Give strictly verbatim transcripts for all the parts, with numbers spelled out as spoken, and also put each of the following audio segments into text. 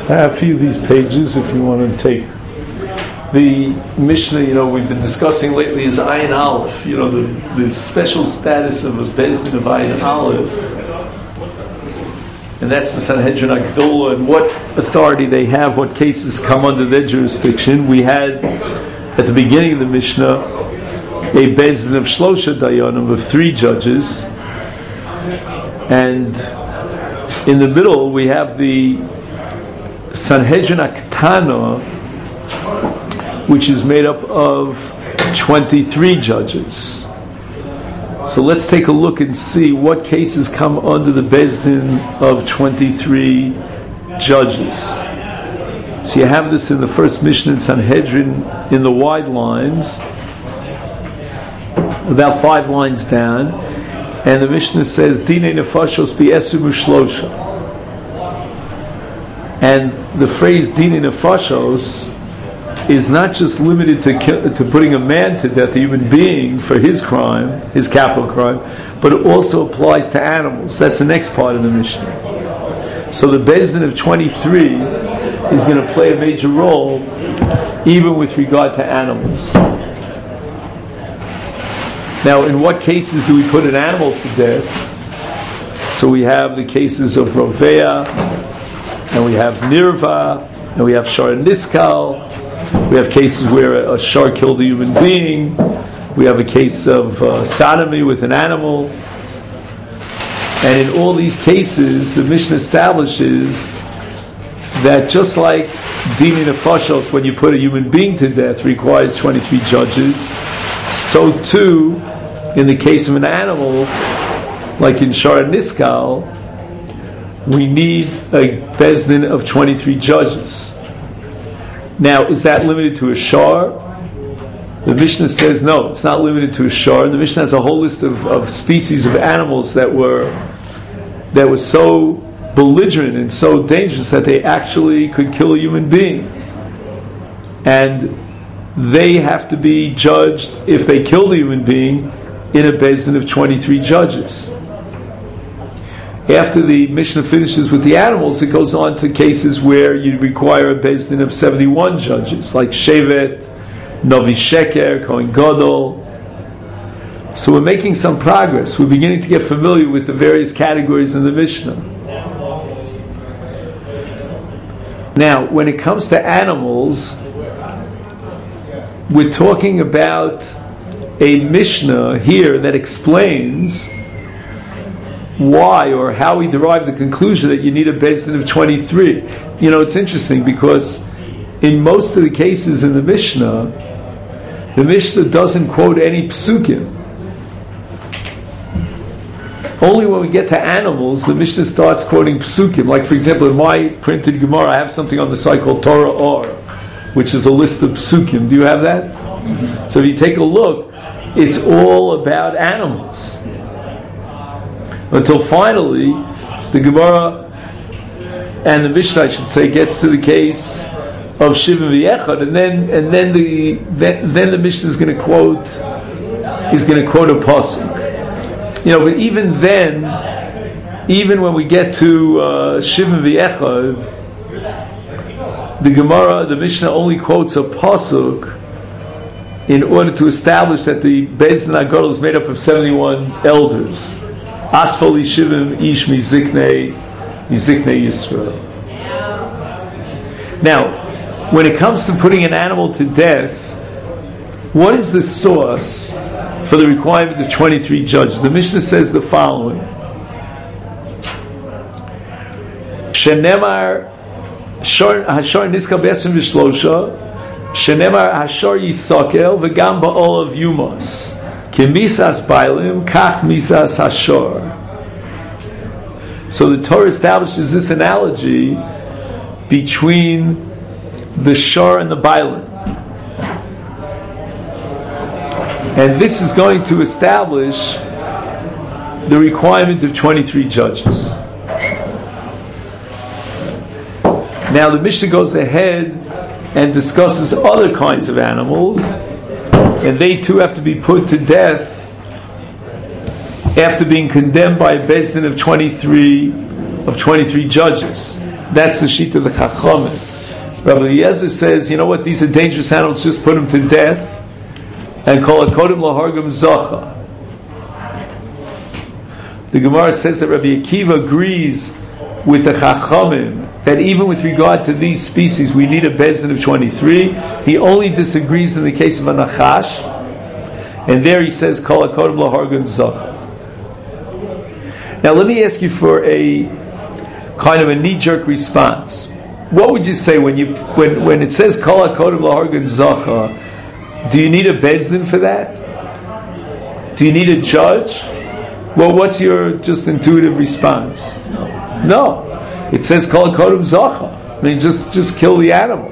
have a few of these pages if you want to take. The Mishnah, you know, we've been discussing lately is Ayin Aleph, you know, the, the special status of a Bezdin of Ayin Aleph. And that's the Sanhedrin Agdola, and what authority they have, what cases come under their jurisdiction. We had, at the beginning of the Mishnah, a Bezdin of Shlosha Dayanim, of three judges. And in the middle, we have the Sanhedrin Aktana, which is made up of twenty-three judges. So let's take a look and see what cases come under the Bezdin of twenty-three judges. So you have this in the first Mishnah in Sanhedrin in the wide lines, about five lines down, and the Mishnah says, Dinei nefashos bi'esu mushlosha. And the phrase Dinei nefashos is not just limited to kill, to putting a man to death, a human being, for his crime, his capital crime, but it also applies to animals. That's the next part of the Mishnah. So the Bezdin of twenty-three is going to play a major role even with regard to animals. Now, in what cases do we put an animal to death? So we have the cases of Rovea, and we have Nirva, and we have Shar Niskal. We have cases where a shar killed a human being. We have a case of uh, sodomy with an animal. And in all these cases, the Mishnah establishes that just like Dinei Nefashos, when you put a human being to death, requires twenty-three judges, so too, in the case of an animal, like in Shar Niskal, we need a Bezdin of twenty-three judges. Now, is that limited to a shar? The Mishnah says no, it's not limited to a shar. The Mishnah has a whole list of, of species of animals that were that were so belligerent and so dangerous that they actually could kill a human being. And they have to be judged, if they killed a human being, in a Bezdin of twenty-three judges. After the Mishnah finishes with the animals, it goes on to cases where you require a Bezdin of seventy-one judges, like Shevet, Novi Sheker, Kohen Gadol. So we're making some progress. We're beginning to get familiar with the various categories in the Mishnah. Now, when it comes to animals, we're talking about a Mishnah here that explains why or how we derive the conclusion that you need a Bezdin of twenty-three. You know, it's interesting because in most of the cases in the Mishnah, the Mishnah doesn't quote any psukim. Only when we get to animals, the Mishnah starts quoting psukim. Like, for example, in my printed Gemara, I have something on the site called Torah Or, which is a list of psukim. Do you have that? Mm-hmm. So if you take a look, it's all about animals. Until finally, the Gemara and the Mishnah, I should say, gets to the case of Shivim V'Yechad, and then and then the then, then the Mishnah is going to quote is going to quote a pasuk. You know, but even then, even when we get to uh, Shivim V'Yechad, the Gemara, the Mishnah only quotes a pasuk in order to establish that the Bezdin HaGadol is made up of seventy-one elders. Asfal Yishivim Ish Miziknei Miziknei Yisrael. Now, when it comes to putting an animal to death, what is the source for the requirement of twenty-three judges? The Mishnah says the following: Shenemar Hashar Niskal Be'esim V'Shlosha, Shenemar Hashar Yisakel V'Gam Ba'ol of Yumas. Misas Bailim, Kach Misas Hashor. So the Torah establishes this analogy between the Shor and the Bailim. And this is going to establish the requirement of twenty-three judges. Now the Mishnah goes ahead and discusses other kinds of animals, and they too have to be put to death after being condemned by a Bezdin of twenty-three of twenty-three judges. That's the sheet of the Chachamim. Rabbi Eliezer says, you know what, these are dangerous animals, just put them to death, and call a kodem lahargam zacha. The Gemara says that Rabbi Akiva agrees with the Chachamim that even with regard to these species we need a bezdin of twenty-three. He only disagrees in the case of a nachash, and there he says kol hakodem lahargam zacha. Now let me ask you for a kind of a knee-jerk response. What would you say when you when, when it says kol hakodem lahargam zacha? Do you need a bezdin for that? Do you need a judge? Well, what's your just intuitive response? No. It says kol hakodem zacha. I mean, just just kill the animal.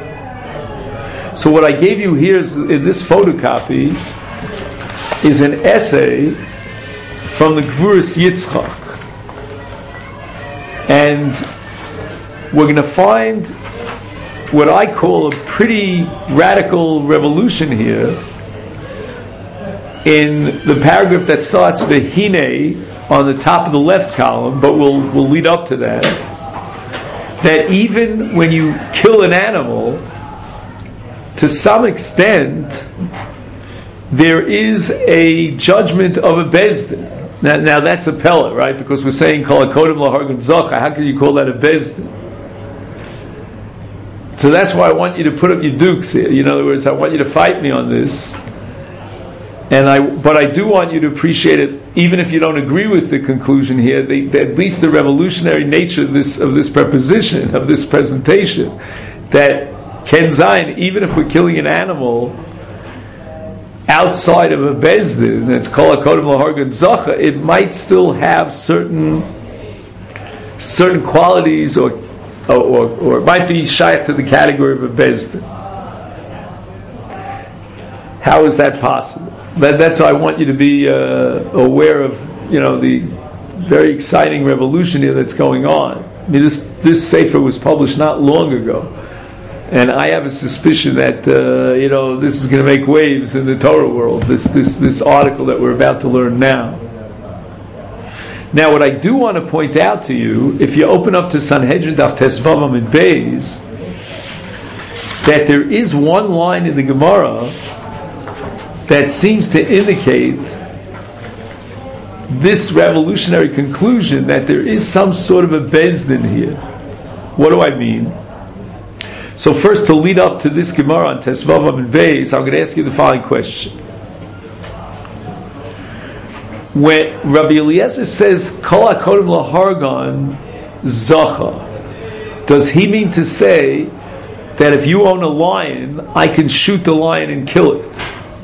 So what I gave you here is, in this photocopy, is an essay from the Gvuras Yitzchak, and we're going to find what I call a pretty radical revolution here in the paragraph that starts Vehine on the top of the left column, but we'll we'll lead up to that. That even when you kill an animal, to some extent, there is a judgment of a bezdin. Now, now that's a pella, right? Because we're saying kol hakodem lahargam zacha. How can you call that a bezdin? So that's why I want you to put up your dukes here. In other words, I want you to fight me on this. And I, but I do want you to appreciate it, even if you don't agree with the conclusion here. The, the, at least the revolutionary nature of this of this preposition, of this presentation, that Ken Zayin, even if we're killing an animal outside of a bezdin, that's kol hakodem lahargam zacha, it might still have certain certain qualities, or or, or, or it might be shaykh to the category of a bezdin. How is that possible? That, that's why I want you to be uh, aware of, you know, the very exciting revolution here that's going on. I mean, this this sefer was published not long ago, and I have a suspicion that uh, you know this is going to make waves in the Torah world. This this this article that we're about to learn now. Now, what I do want to point out to you, if you open up to Sanhedrin Daf Tesvav and Beis, that there is one line in the Gemara that seems to indicate this revolutionary conclusion that there is some sort of a bezdin here. What do I mean? So first, to lead up to this Gemara on Tesvav and Beis, I'm going to ask you the following question. When Rabbi Eliezer says kol hakodem lahargam zacha, does he mean to say that if you own a lion, I can shoot the lion and kill it?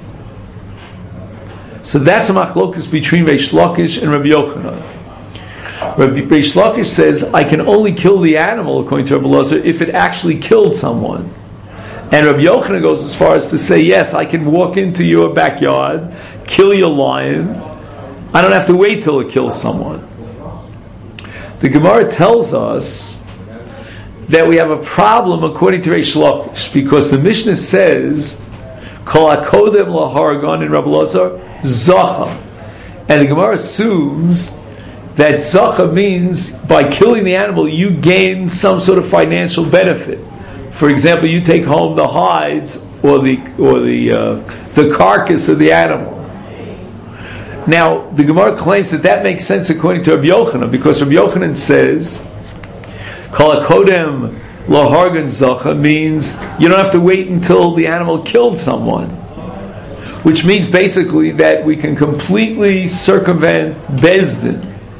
So that's a machlokus between Reish Lakish and Rabbi Yochanan. Rabbi Reish Lakish says, I can only kill the animal, according to Rabbi Elazar, if it actually killed someone. And Rabbi Yochanan goes as far as to say, yes, I can walk into your backyard, kill your lion, I don't have to wait till it kills someone. The Gemara tells us that we have a problem according to Reish Lakish, because the Mishnah says, kol hakodem lahargam in Rabbi Elazar, zacha. And the Gemara assumes that zacha means by killing the animal you gain some sort of financial benefit. For example, you take home the hides or the or the uh, the carcass of the animal. Now, the Gemara claims that that makes sense according to Rabbi Yochanan, because Rabbi Yochanan says kol hakodem lahargam zacha means you don't have to wait until the animal killed someone, which means basically that we can completely circumvent bezdin.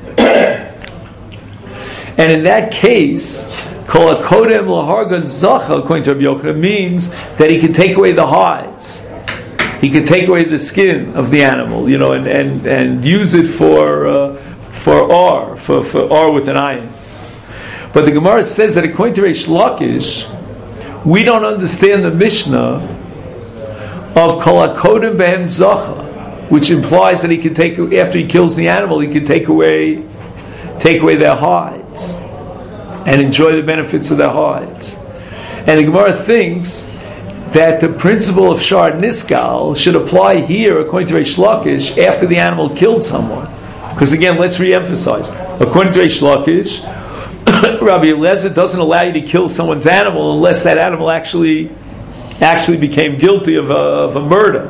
And in that case, kol hakodem lahargam zacha, according to Rabbi Yochanan, means that he can take away the hides. He can take away the skin of the animal, you know, and, and, and use it for uh, for or, for, for or with an ayin. But the Gemara says that according to Reish Lakish, we don't understand the Mishnah of kol hakodem behem zacha, which implies that he can take, after he kills the animal, he can take away take away their hides and enjoy the benefits of their hides. And the Gemara thinks that the principle of Shar Niskal should apply here, according to Reish Lakish, after the animal killed someone. Because again, let's re-emphasize. According to Reish Lakish, Rabbi Eliezer doesn't allow you to kill someone's animal unless that animal actually actually became guilty of a, of a murder.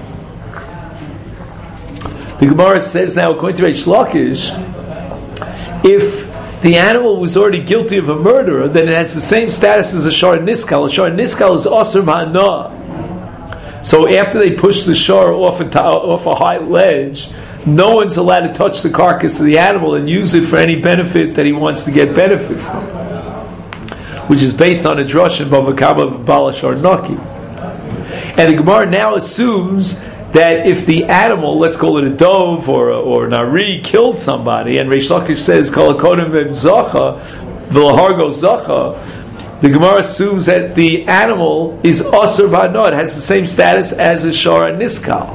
The Gemara says now, according to Reish Lakish, if the animal was already guilty of a murder, then it has the same status as a shar niskal. A shar niskal is osir b'hanah. So after they push the shar off a, off a high ledge, no one's allowed to touch the carcass of the animal and use it for any benefit that he wants to get benefit from, which is based on a drush in Bava Kama of Bala Shar Naki. And the Gemara now assumes that if the animal, let's call it a dove or a, or an ari, killed somebody, and Reish Lakish says kol hakodim ben zacha v'lahargo zacha, the Gemara assumes that the animal is asur b'hanah. It has the same status as a shara niskal.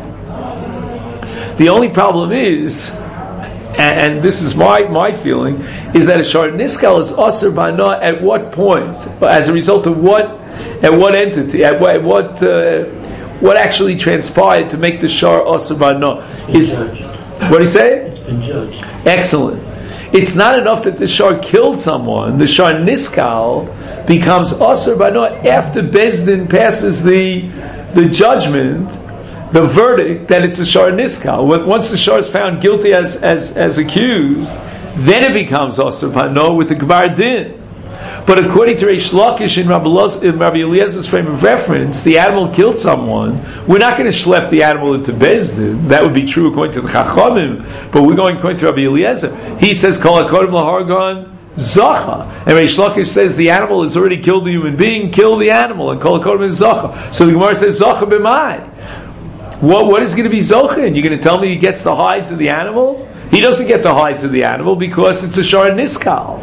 The only problem is, and, and this is my, my feeling, is that a shara niskal is asur b'hanah at what point? As a result of what? At what entity? At what? At what uh, what actually transpired to make the shar asur b'hanah? Is what do you say? It's been judged. Excellent. It's not enough that the shar killed someone. The shar niskal becomes asur b'hanah after Beis Din passes the the judgment, the verdict that it's a shar niskal. Once the shar is found guilty as as as accused, then it becomes asur b'hanah with the Gmar Din. But according to Reish Lakish in Rabbi, Loz, in Rabbi Eliezer's frame of reference, the animal killed someone. We're not going to schlep the animal into Beis Din. That would be true according to the Chachamim. But we're going according to Rabbi Eliezer. He says, Kol hakodim lahargon zacha. And Reish Lakish says the animal has already killed the human being, kill the animal. And Kol hakodim is zacha. So the Gemara says, zacha b'mai. What, what is going to be zochin? You're going to tell me he gets the hides of the animal? He doesn't get the hides of the animal because it's a shar niskal.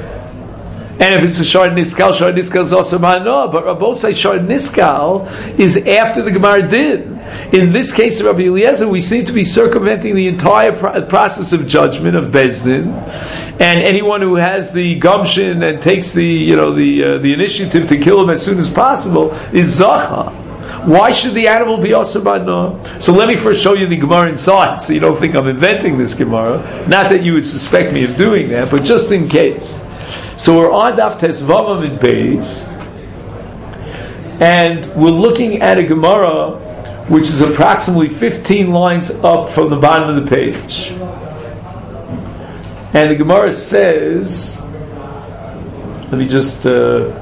And if it's a shar niskal, shar niskal is also ma'anah. But Rabbo say shar niskal is after the Gemar Din. In this case of Rabbi Eliezer, we seem to be circumventing the entire pro- process of judgment of Beis Din. And anyone who has the gumption and takes the you know the uh, the initiative to kill him as soon as possible is zacha. Why should the animal be asur b'hanah? So let me first show you the Gemara inside, so you don't think I'm inventing this Gemara. Not that you would suspect me of doing that, but just in case. So we're on Daf Tesvavam in Beis, and we're looking at a Gemara which is approximately fifteen lines up from the bottom of the page. And the Gemara says, let me just uh,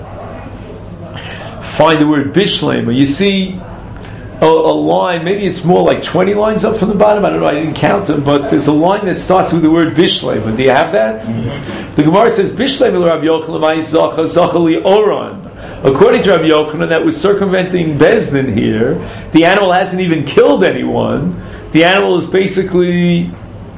find the word Bishlema. You see a, a line, maybe it's more like twenty lines up from the bottom, I don't know, I didn't count them, but there's a line that starts with the word Bishlema. Do you have that? Mm-hmm. The Gemara says, Bishlema Rabbi Yochanan, Zacha, Zacha li Oran. According to Rabbi Yochanan, that was circumventing Beis Din here. The animal hasn't even killed anyone. The animal is basically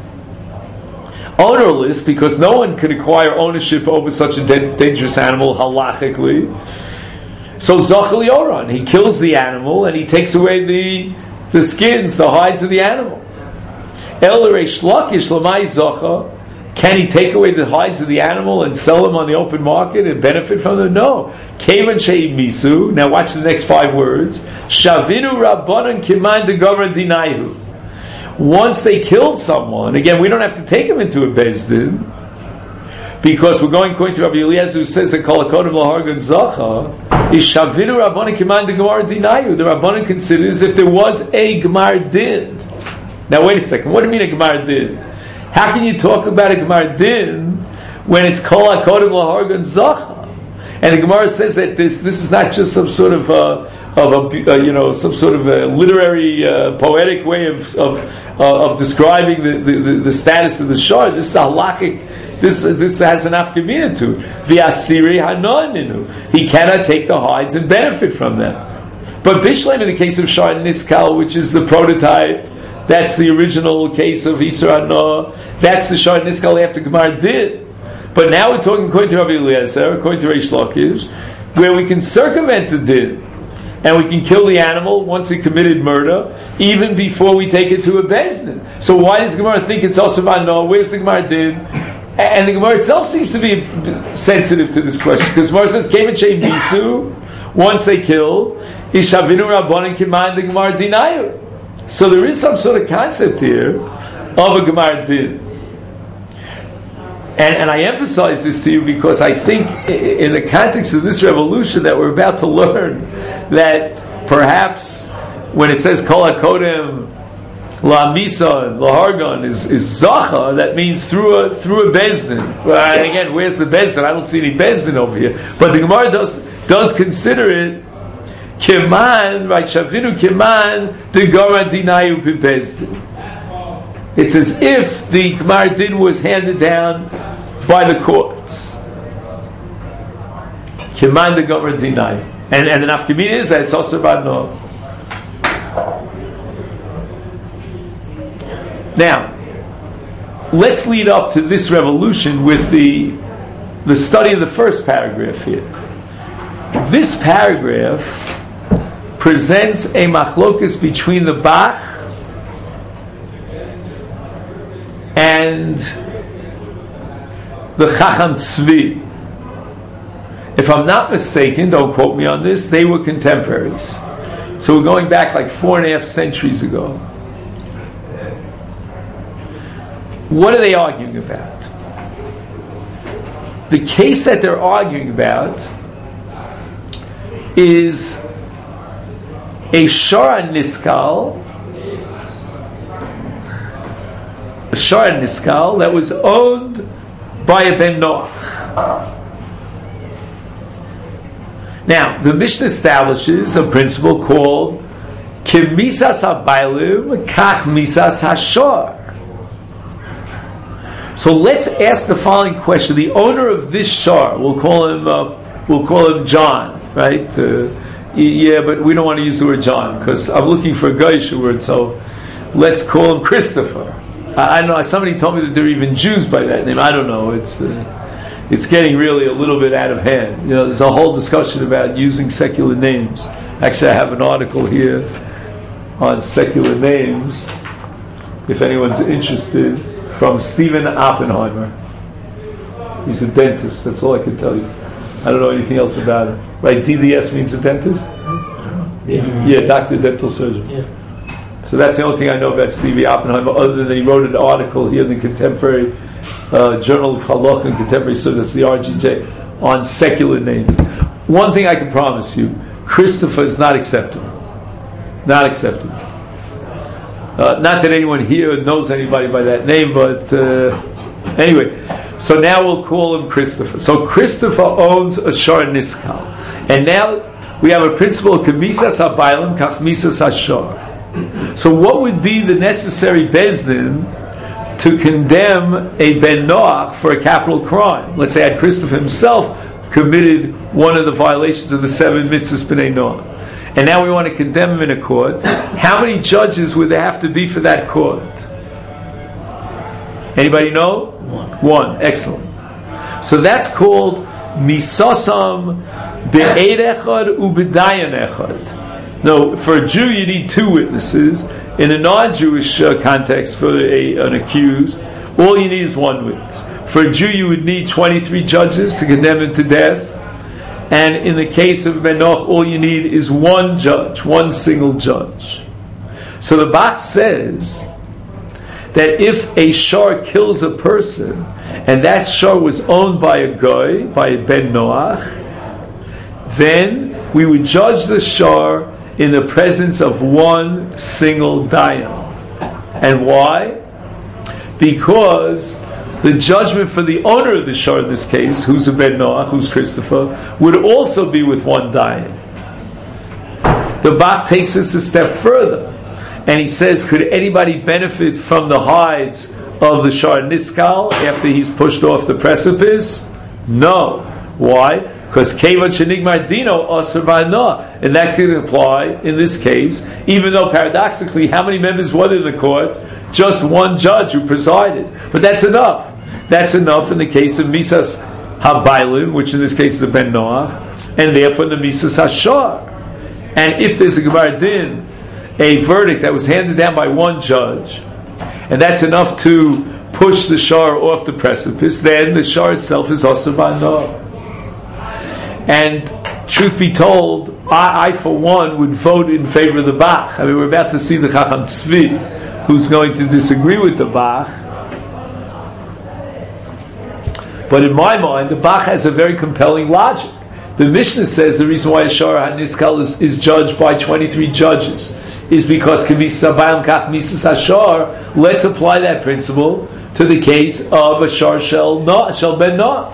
ownerless because no one could acquire ownership over such a de- dangerous animal halachically. So Zachal Yoran, he kills the animal and he takes away the the skins, the hides of the animal. El Reish Lakish Lamai Zacha, can he take away the hides of the animal and sell them on the open market and benefit from them? No. Kevan Shei Misu. Now watch the next five words. Shavinu Rabbanan Kiman de Gavra Dinayu. Once they killed someone, again, we don't have to take them into a Beis Din, because we're going according to Rabbi Eliezer, who says that Kol hakodim lahargon zacha is Shavinu Rabbanan Kiman de Gmar Dinayu. The Rabbanan considers if there was a Gmar Din. Now wait a second. What do you mean a Gmar Din? How can you talk about a Gmar Din when it's Kol hakodim lahargon zacha? And the Gemara says that this this is not just some sort of uh, of a uh, you know some sort of a literary uh, poetic way of of, uh, of describing the, the, the status of the shar. This is a halachic. This this has an afkamina to it. V'asiri hanoninu. He cannot take the hides and benefit from them. But Bishleim, in the case of shar niskal, which is the prototype, that's the original case of Isra Hana. That's the shar niskal after Gemar Din. But now we're talking according to Rabbi Eliezer, according to Reish Lakish, where we can circumvent the din, and we can kill the animal once it committed murder, even before we take it to a Beis Din. So why does Gemara think it's also no? Where's the Gemara din? And the Gemara itself seems to be sensitive to this question, because Gemara says, "Kevan shei misu." Once they kill, ishavinu rabbanan kiman the Gemara dinayu. So there is some sort of concept here of a Gemara din. And, and I emphasize this to you because I think in the context of this revolution that we're about to learn that perhaps when it says Kol HaKodem La Misa La Hargon is, is Zacha, that means through a through a Bezdin. Well, again, where's the Bezdin? I don't see any Bezdin over here. But the Gemara does does consider it Keman, right? Shavinu Keman the Gemara Dinayu Pi Bezdin. It's as if the Gemara Din was handed down by the courts. Keman the Gemara Dinayu. And and the nafkamina is that it's also about no. Now, let's lead up to this revolution with the the study of the first paragraph here. This paragraph presents a machlokus between the Bach and the Chacham Tzvi. If I'm not mistaken, don't quote me on this, they were contemporaries. So we're going back like four and a half centuries ago. What are they arguing about? The case that they're arguing about is a Shara Niskal, a Shara Niskal that was owned by a Ben Noach. Now, the Mishnah establishes a principle called Kemisas HaBailim Kach Misas HaShor. So let's ask the following question: the owner of this shar, we'll call him, uh, we'll call him John, right? Uh, yeah, but we don't want to use the word John because I'm looking for a Goyish word. So let's call him Christopher. I, I don't know. Somebody told me that there are even Jews by that name. I don't know. It's uh, it's getting really a little bit out of hand. You know, there's a whole discussion about using secular names. Actually, I have an article here on secular names, if anyone's interested, from Stephen Oppenheimer. He's a dentist, that's all I can tell you. I don't know anything else about him. Right, D D S means a dentist? Yeah, yeah, doctor, dental surgeon. Yeah. So that's the only thing I know about Stevie Oppenheimer, other than he wrote an article here in the Contemporary uh, Journal of Halach and Contemporary, so that's the R G J, on secular names. One thing I can promise you, Christopher is not acceptable. Not acceptable. Uh, not that anyone here knows anybody by that name, but uh, anyway. So now we'll call him Christopher. So Christopher owns a Shar Niskal. And now we have a principle of Kemisas HaBailim Kach Misas HaShar. So what would be the necessary Bezdin to condemn a Ben Noach for a capital crime? Let's say had Christopher himself committed one of the violations of the seven mitzvahs B'nai Noach. And now we want to condemn him in a court. How many judges would there have to be for that court? Anybody know? One. One. Excellent. So that's called misasam be'ed echad u'b'dayan echad. No, for a Jew you need two witnesses. In a non-Jewish uh, context, for a, an accused, all you need is one witness. For a Jew you would need twenty-three judges to condemn him to death. And in the case of Ben Noach, all you need is one judge, one single judge. So the Bach says that if a shar kills a person, and that shar was owned by a goy, by a Ben Noach, then we would judge the shar in the presence of one single dayan. And why? Because the judgment for the owner of the shar in this case, who's a Ben Noach, who's Christopher, would also be with one dayan. The Bach takes this a step further, and he says, could anybody benefit from the hides of the shar niskal after he's pushed off the precipice? No. Why? Because kevat shenigmar dino asur ba'anoah, and that could apply in this case, even though paradoxically, how many members were in the court? Just one judge who presided. But that's enough. That's enough in the case of Misas HaBailim, which in this case is a Ben Noach, and therefore the Misas HaShar. And if there's a Gemara Din, a verdict that was handed down by one judge, and that's enough to push the Shar off the precipice, then the Shar itself is also Ba'anoah. And truth be told, I, I for one would vote in favor of the Bach. I mean, we're about to see the Chacham Tzvi, who's going to disagree with the Bach. But in my mind, the Bach has a very compelling logic. The Mishnah says the reason why a Shor HaNiskal is, is judged by twenty-three judges is because K'misas Habaylim Kach Misas HaShor. Let's apply that principle to the case of a Shor Shel No- Shel Ben Noach.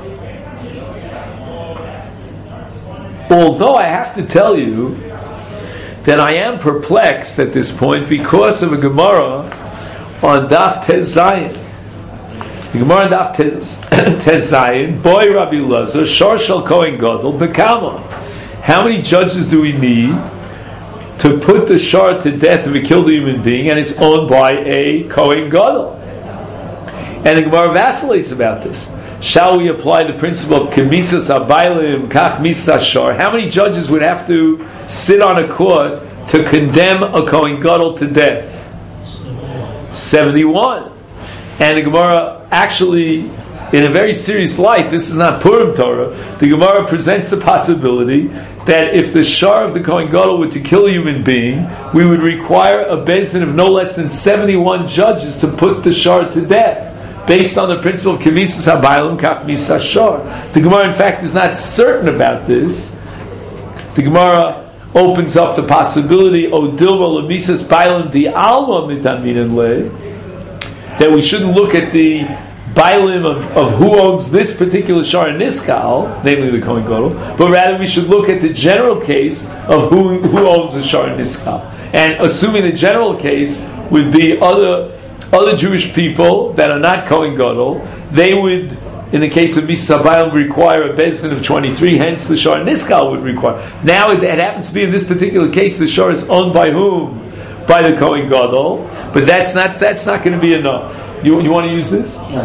Although I have to tell you that I am perplexed at this point because of a Gemara on Daf Tez Zayin. The Gemara on Daf Tez, Tez Zayin, Boy Rabbi Lazar, Shor Shel Kohen Gadol, Bekama. How many judges do we need to put the shor to death if it killed a human being and it's owned by a Kohen Gadol? And the Gemara vacillates about this. Shall we apply the principle of K'misas Habaylim Kach Misas HaShor? How many judges would have to sit on a court to condemn a Kohen Gadol to death? seventy-one. And the Gemara actually, in a very serious light, this is not Purim Torah, the Gemara presents the possibility that if the shor of the Kohen Gadol were to kill a human being, we would require a Beis Din of no less than seventy-one judges to put the shor to death, based on the principle of K'misas Habaylim Kach Misas HaShor. The Gemara, in fact, is not certain about this. The Gemara opens up the possibility, O Dilma L'misas Bailim Di Alma Mitaminan Le, that we shouldn't look at the Bailim of, of who owns this particular Shor Niskal, namely the Kohen Gadol, but rather we should look at the general case of who, who owns the Shor Niskal. And assuming the general case would be other other Jewish people that are not Kohen Gadol, they would, in the case of Misas Habaylim, require a Beis Din of twenty-three, hence the Shor Niskal would require. Now it, it happens to be in this particular case the Shor is owned by whom? By the Kohen Gadol, but that's not that's not going to be enough. You you want to use this? Okay.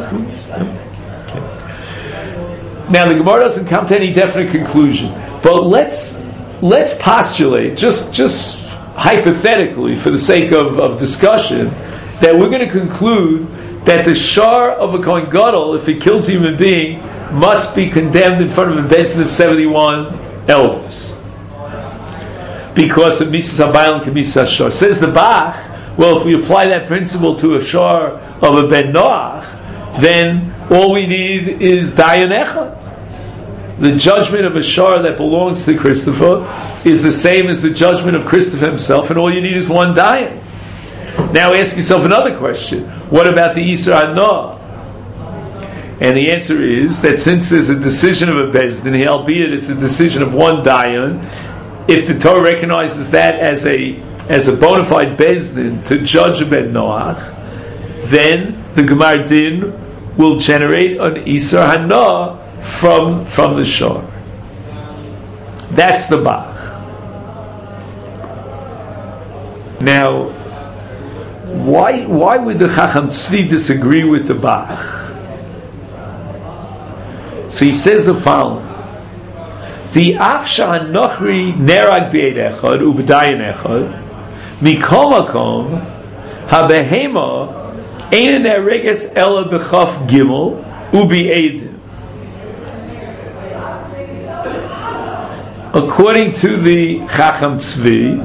Now the Gemara doesn't come to any definite conclusion, but let's let's postulate just just hypothetically for the sake of, of discussion that we're going to conclude that the shor of a Kohen Gadol, if it kills a human being, must be condemned in front of a Beis Din of seventy-one elders. Because of Misas Habaylim K'misas HaShor. Says the Bach, well, if we apply that principle to a shor of a Ben Noach, then all we need is Dayan Echad. The judgment of a shor that belongs to Christopher is the same as the judgment of Christopher himself, and all you need is one Dayan. Now ask yourself another question. What about the Yisra HaNoah? And the answer is that since there's a decision of a Beis Din, albeit it's a decision of one Dayan, if the Torah recognizes that as a as a bona fide Beis Din to judge a Ben Noach, then the Gemar Din will generate an Yisra HaNoah from, from the shor. That's the Bach. Now, why why would the Chacham Tzvi disagree with the Bach? So he says the following. The Afsha Nochri Nerag B'Eid Echad U'B'Dayan Echad Mikol Makom HaBehema Ein Nereges Ela B'Chaf Gimel U'B'Eidim. According to the Chacham Tzvi,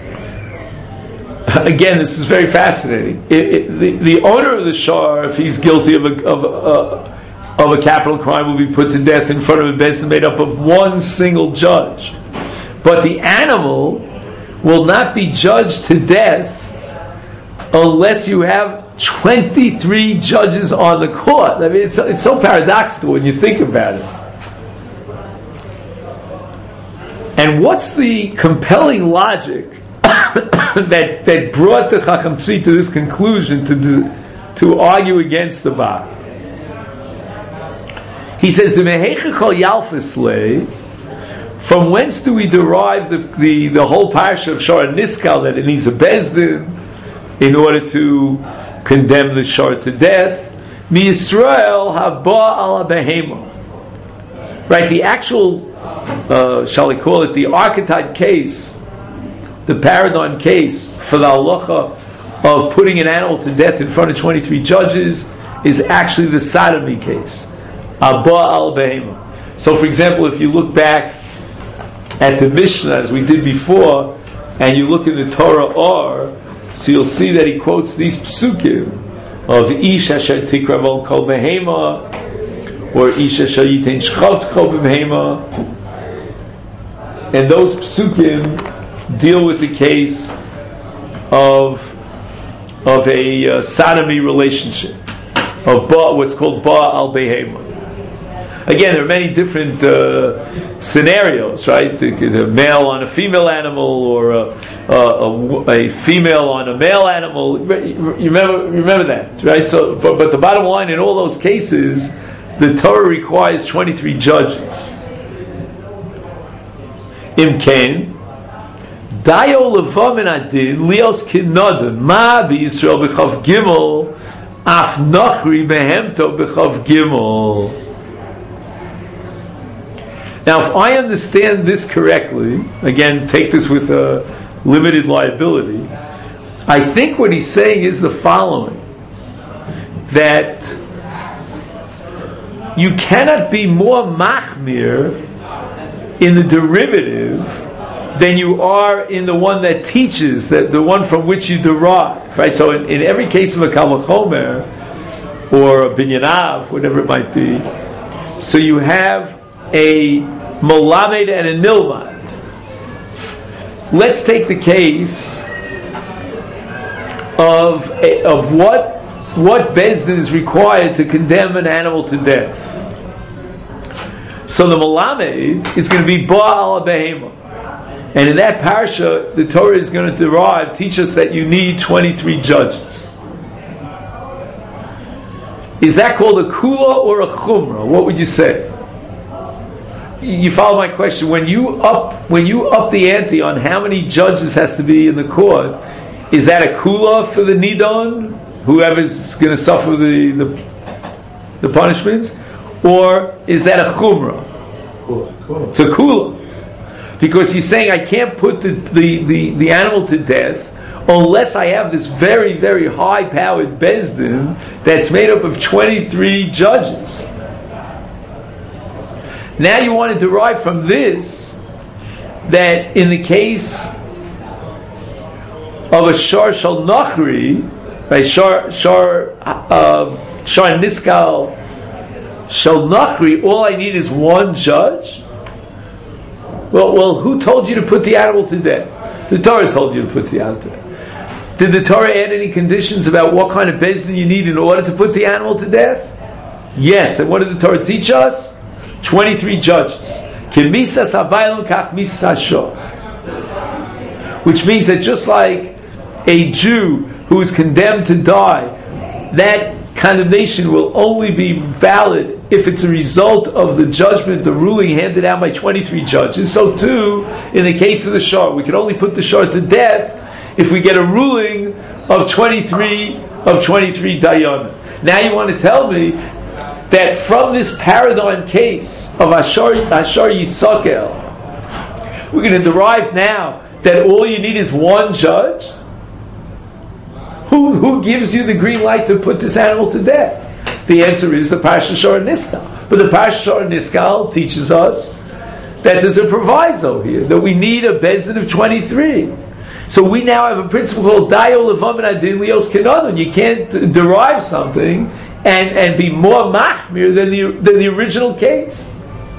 again, this is very fascinating. It, it, the, the owner of the shor, if he's guilty of a of a, of a capital crime, will be put to death in front of a Beis Din made up of one single judge. But the animal will not be judged to death unless you have twenty-three judges on the court. I mean, it's it's so paradoxical when you think about it. And what's the compelling logic that that brought the Chacham Tzvi to this conclusion to do, to argue against the Bach? He says, "The Mehecha Kol Yalfis Le." From whence do we derive the the, the whole parsha of Shor Niskal that it needs a Beis Din in order to condemn the shor to death? Mi Yisrael haba al behema. Right, the actual, uh, shall we call it, the archetype case, the paradigm case for the halacha of putting an animal to death in front of twenty-three judges is actually the sodomy case. Abba al behema. So, for example, if you look back at the Mishnah as we did before, and you look in the Torah Or, so you'll see that he quotes these psukim of Ish Asher Tikrav Kol Behema or Isha Shayitin Shchavtcho B'Behema. And those psukim deal with the case of of a uh, sodomy relationship, of ba, what's called ba al behema. Again, there are many different uh, scenarios, right? The, the male on a female animal, or a, a, a female on a male animal. You remember, remember that, right? So, but, but the bottom line in all those cases, the Torah requires twenty-three judges. Imken. Dayo leva min adin lios kinodon ma b'Yisrael b'chav gimel af nochri behemto b'chav gimel. Now, if I understand this correctly, again, take this with a limited liability, I think what he's saying is the following: that you cannot be more machmir in the derivative than you are in the one that teaches, that the one from which you derive, right? So in, in every case of a Kal Vachomer or a Binyanav, whatever it might be, so you have a Molamed and a Nilmad. Let's take the case of a, of what what Bezdin is required to condemn an animal to death. So the Molamed is going to be Ba'al Behema. And in that parsha, the Torah is going to derive, teach us that you need twenty-three judges. Is that called a kula or a chumrah? What would you say? You follow my question? When you up, when you up the ante on how many judges has to be in the court, is that a kula for the nidon, whoever's going to suffer the, the the punishments, or is that a chumrah? It's a kula. Because he's saying I can't put the, the, the, the animal to death unless I have this very, very high-powered Bezdin that's made up of twenty-three judges. Now you want to derive from this that in the case of a Shar Shal Nachri, right, Shar Shar uh, Shar Niskal Shal Nachri, all I need is one judge. Well, well, who told you to put the animal to death? The Torah told you to put the animal to death. Did the Torah add any conditions about what kind of bezdin you need in order to put the animal to death? Yes. And what did the Torah teach us? twenty-three judges. Which means that just like a Jew who is condemned to die, that condemnation will only be valid if it's a result of the judgment, the ruling handed down by twenty-three judges. So too, in the case of the shar, we can only put the shar to death if we get a ruling of twenty-three of twenty-three dayanim. Now you want to tell me that from this paradigm case of Ashar, Ashar Yisakel, we're going to derive now that all you need is one judge? Who, who gives you the green light to put this animal to death? The answer is the Parsha Shor Niskal. But the Parsha Shor Niskal teaches us that there's a proviso here, that we need a Bezdin of twenty-three. So we now have a principle called Dayo Levam and Adin Lios Kenadon. You can't derive something and, and be more machmir than the, than the original case.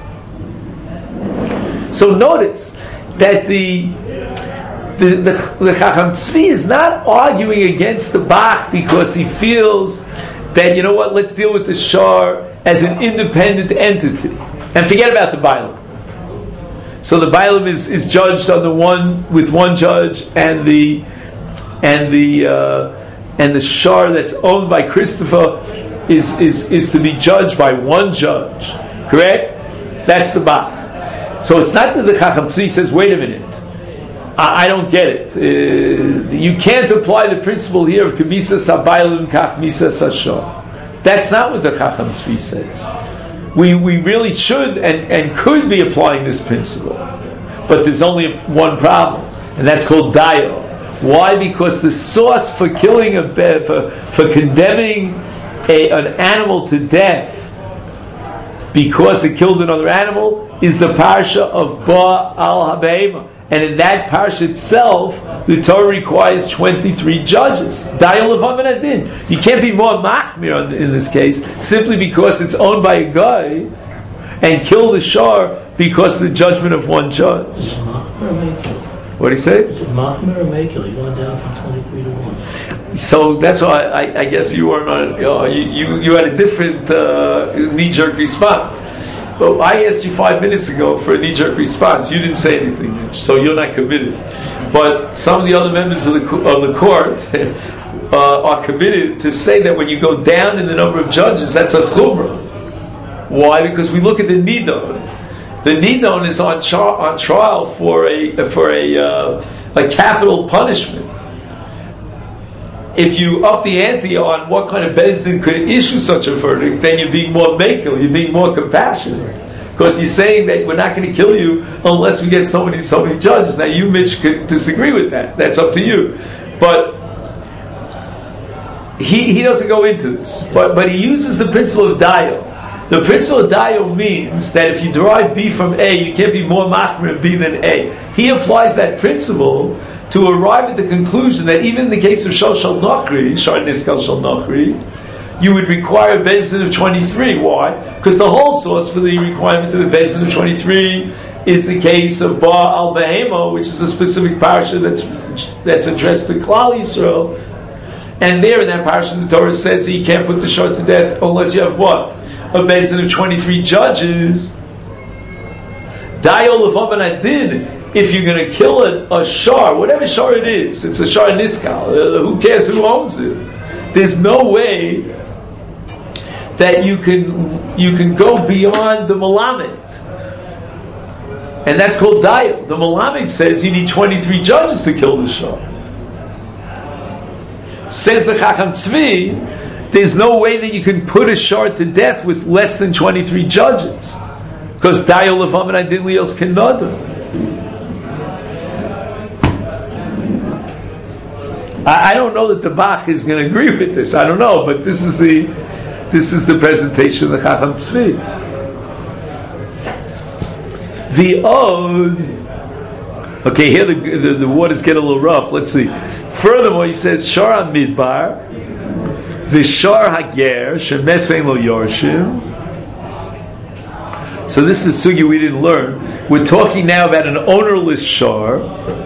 So notice that the The, the, the Chacham Tzvi is not arguing against the Bach because he feels that, you know what, let's deal with the Shar as an independent entity and forget about the Bailam. So the Bailam is, is judged on the one with one judge, and the and the uh, and the Shar that's owned by Christopher is, is is to be judged by one judge. Correct? That's the Bach. So it's not that the Chacham Tzvi says, wait a minute, I don't get it. Uh, you can't apply the principle here of K'misa Sabaylim Kach Misa Sashor. That's not what the Chacham Tzvi says. We we really should and, and could be applying this principle, but there's only one problem, and that's called Dayo. Why? Because the source for killing a for for condemning a, an animal to death because it killed another animal, is the parsha of Ba al Habeima. And in that parsha itself, the Torah requires twenty-three judges. Dayal levav and adin. You can't be more machmir in this case, simply because it's owned by a guy, and kill the shar because of the judgment of one judge. What do you say? Machmir or Makel? You went down from twenty-three to one. So that's why I, I guess you were not. You, know, you, you you had a different uh, knee-jerk response. But I asked you five minutes ago for a knee-jerk response. You didn't say anything, so you're not committed. But some of the other members of the of the court uh, are committed to say that when you go down in the number of judges, that's a chumrah. Why? Because we look at the nidon. The nidon is on, char- on trial for a for a uh, a capital punishment. If you up the ante on what kind of bezdin could issue such a verdict, then you're being more makel, you're being more compassionate. Because you're saying that we're not going to kill you unless we get so many so many judges. Now you, Mitch, could disagree with that. That's up to you. But he he doesn't go into this. But but he uses the principle of dial. The principle of dial means that if you derive B from A, you can't be more machmir in B than A. He applies that principle to arrive at the conclusion that even in the case of Shal Shal Nochri, Shar Niskal Shal Nochri, you would require a Bezdin of twenty-three. Why? Because the whole source for the requirement of the Bezdin of twenty-three is the case of Ba al Behema, which is a specific parsha that's that's addressed to Klal Yisrael. And there in that parsha, the Torah says that you can't put the shar to death unless you have what? A Bezdin of twenty-three judges. Dayo levav and adin. If you're going to kill a, a shar, whatever shar it is, it's a shar niskal. Uh, who cares who owns it? There's no way that you can you can go beyond the malamed, and that's called dayal. The malamed says you need twenty-three judges to kill the shar. Says the Chacham Tzvi, there's no way that you can put a shar to death with less than twenty-three judges, because dayal levam and adin lios kenada. I don't know that the Bach is going to agree with this. I don't know, but this is the this is the presentation of the Chacham Tzvi. The Od. Okay, here the, the the waters get a little rough. Let's see. Furthermore, he says Shar Midbar, V'Shar Hager Shemesvein Lo Yorshim. So this is sugi we didn't learn. We're talking now about an ownerless shar.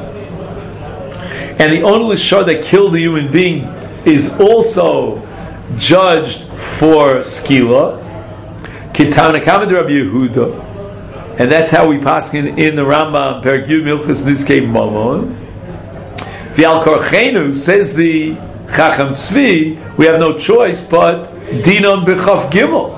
And the ownerless shar that killed a human being is also judged for skila. Kitana Kamad Rabbi Yehuda, and that's how we paskin in the Rambam Perek Yud Milchus Nizkei Mamon. V'al Korchenu, says the Chacham Tzvi, we have no choice but Dinon B'Chav Gimel.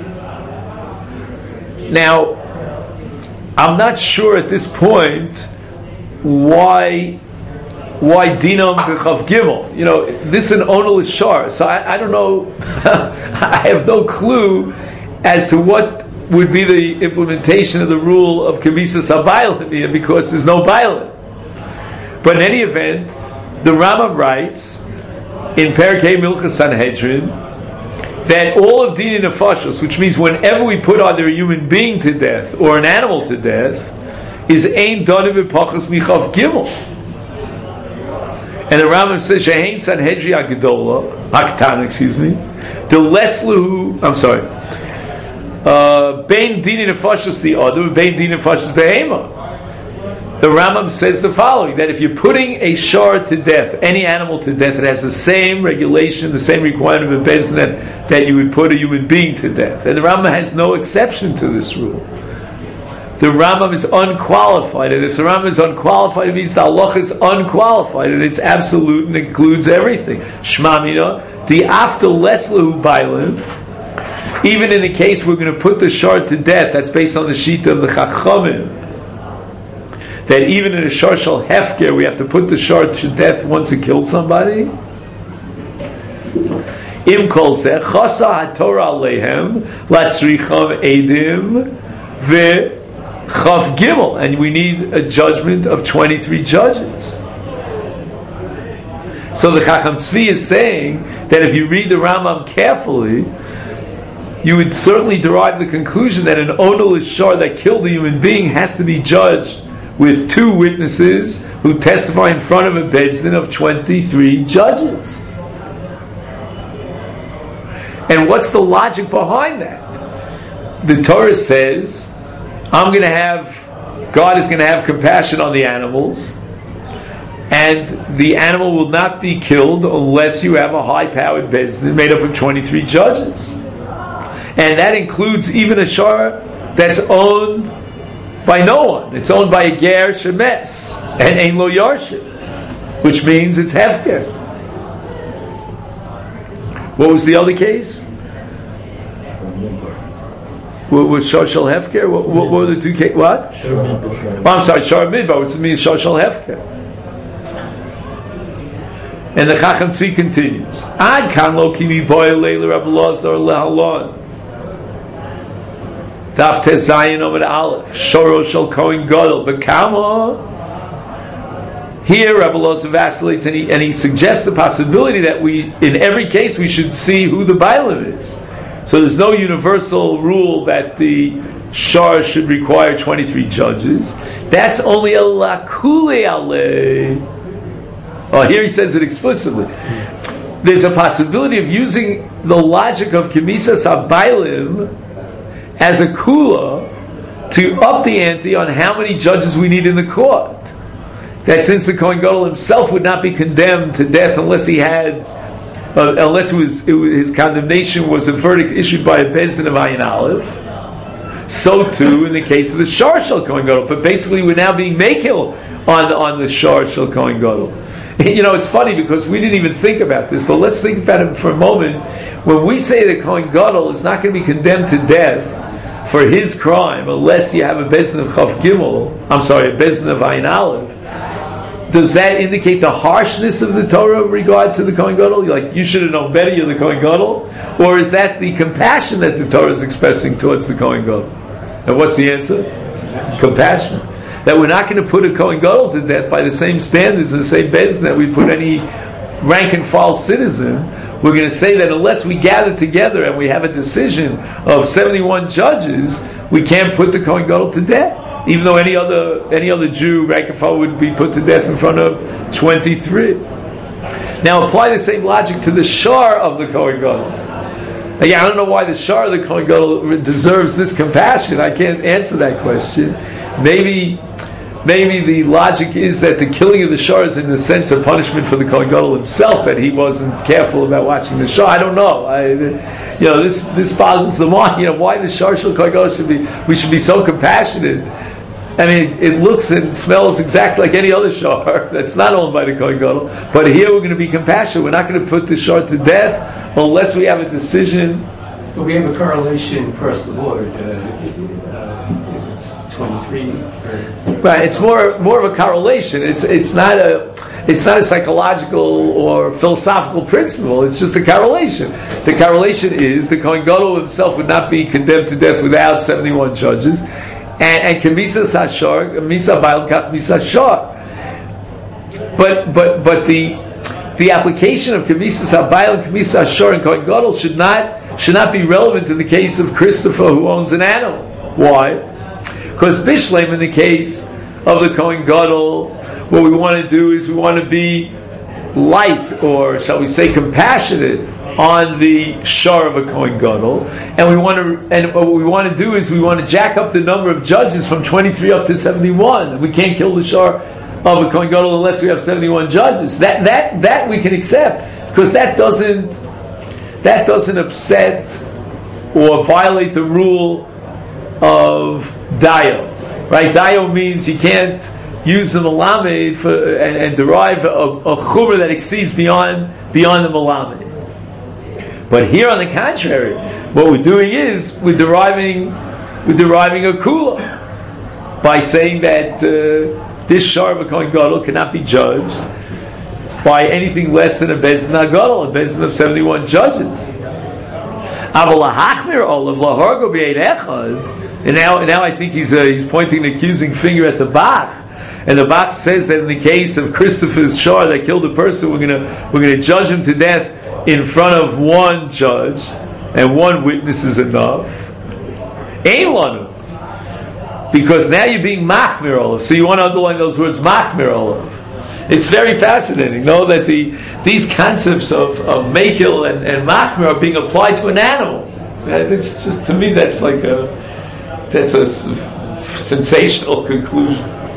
Now, I'm not sure at this point why. Why dinam b'chav gimel? You know, this is an ownerless shar, so I, I don't know. I have no clue as to what would be the implementation of the rule of kamisas habayil here, because there's no bayil. But in any event, the Rambam writes in Perek Hey Milchas Sanhedrin that all of dinin nefashos, which means whenever we put either a human being to death or an animal to death, is ein danim b'pachas michav gimel. And the Rambam says, "Shehein Sanhedri Agadola, Haktana, excuse me, the Leslu, I'm sorry, Bein Dini Nefashos the other, Bein Dini Nefashos Behema." The Rambam says the following: that if you're putting a shar to death, any animal to death, it has the same regulation, the same requirement of bezin that, that you would put a human being to death. And the Rambam has no exception to this rule. The Rambam is unqualified, and if the Rambam is unqualified, it means the halacha is unqualified, and it's absolute and includes everything. Shmamina, the after leslahu bailin. Even in the case we're going to put the shar to death, that's based on the shita of the Chachamim. That even in a shar shal hefker, we have to put the shar to death once it killed somebody. Im kol zeh chasa haTorah aleihem latzricham edim ve Chav Gimel, and we need a judgment of twenty-three judges. So the Chacham Tzvi is saying that if you read the Rambam carefully, you would certainly derive the conclusion that an odorless shar that killed a human being has to be judged with two witnesses who testify in front of a beis din of twenty-three judges. And what's the logic behind that? The Torah says, I'm going to have, God is going to have compassion on the animals, and the animal will not be killed unless you have a high-powered beis din made up of twenty-three judges. And that includes even a shar that's owned by no one. It's owned by a ger shemes and ein lo yarshim, which means it's hefker. What was the other case? What was shar shel hefker? What, what were the two cases? What? Oh, I'm sorry, shar midbar, which means shar shel hefker. And the Chacham Tzvi continues. Ad kan lo kimi boy leila Rabbi Lazar lehalon. Daf Tezayin Omid Aleph Shoro Shel Kohen Gadol Bekama. Here Rabbi Loza vacillates and he, and he suggests the possibility that we, in every case, we should see who the Bailam is. So there's no universal rule that the shar should require twenty-three judges. That's only a lakule ale. Oh, here he says it explicitly. There's a possibility of using the logic of Kemisas HaBailim as a kula to up the ante on how many judges we need in the court. That since the Kohen Gadol himself would not be condemned to death unless he had, uh, unless it was, it was, his condemnation was a verdict issued by a beis din of Ayin Aleph, so too in the case of the Shar Shel Kohen Gadol. But basically we're now being makil on, on the Shar Shel Kohen Gadol. You know, it's funny because we didn't even think about this, but let's think about it for a moment. When we say that Kohen Gadol is not going to be condemned to death for his crime unless you have a beis din of Chav Gimel, I'm sorry, a beis din of Ayin Aleph, does that indicate the harshness of the Torah in regard to the Kohen Gadol? Like, you should have known better, you're the Kohen Gadol? Or is that the compassion that the Torah is expressing towards the Kohen Gadol? And what's the answer? Compassion. That we're not going to put a Kohen Gadol to death by the same standards and the same beis din that we put any rank and file citizen. We're going to say that unless we gather together and we have a decision of seventy-one judges, we can't put the Kohen Gadol to death. Even though any other any other Jew, rank and file, would be put to death in front of twenty-three. Now apply the same logic to the shar of the Kohen Gadol. Again, I don't know why the shar of the Kohen Gadol deserves this compassion. I can't answer that question. Maybe maybe the logic is that the killing of the shar is in the sense of punishment for the Kohen Gadol himself, that he wasn't careful about watching the shar. I don't know. I, you know, this this boggles the mind. You know, why the shar shel Kohen Gadol should be we should be so compassionate. I mean, it looks and smells exactly like any other shar that's not owned by the Kohen Gadol. But here we're going to be compassionate. We're not going to put the shar to death unless we have a decision. But we have a correlation across the board. Uh, uh, if it's twenty-three. Or, right. It's more more of a correlation. It's it's not a it's not a psychological or philosophical principle. It's just a correlation. The correlation is the Kohen Gadol himself would not be condemned to death without seventy-one judges. And, and Kemisas Hashar, Misa Baal Kach Misa Shar. But but but the the application of Kemisas Habayil and Kemisas Hashar and Kohen Gadol should not should not be relevant in the case of Christopher who owns an animal. Why? Because Bishleim, in the case of the Kohen Gadol, what we want to do is we want to be light, or shall we say compassionate, on the shar of a Kohen Gadol, and we want to, and what we want to do is we want to jack up the number of judges from twenty-three up to seventy-one. We can't kill the shar of a Kohen Gadol unless we have seventy-one judges. That that that we can accept because that doesn't that doesn't upset or violate the rule of dayo. Right? Dayo means you can't use the malamed for and, and derive a, a chumrah that exceeds beyond beyond the malamed. But here, on the contrary, what we're doing is we're deriving we're deriving a kula by saying that uh, this shar of a Kohen Gadol cannot be judged by anything less than a beis din gadol, a beis din of seventy-one judges. And now, now I think he's uh, he's pointing an accusing finger at the Bach. And the Bach says that in the case of Christopher's shar that killed a person, we're gonna we're gonna judge him to death in front of one judge. and one witness is enough. Ein lanu. Because now you're being machmir olav. So you want to underline those words machmir olav. It's very fascinating, no, that the these concepts of, of mekil and, and machmir are being applied to an animal. It's just, to me, that's like a that's a s- sensational conclusion.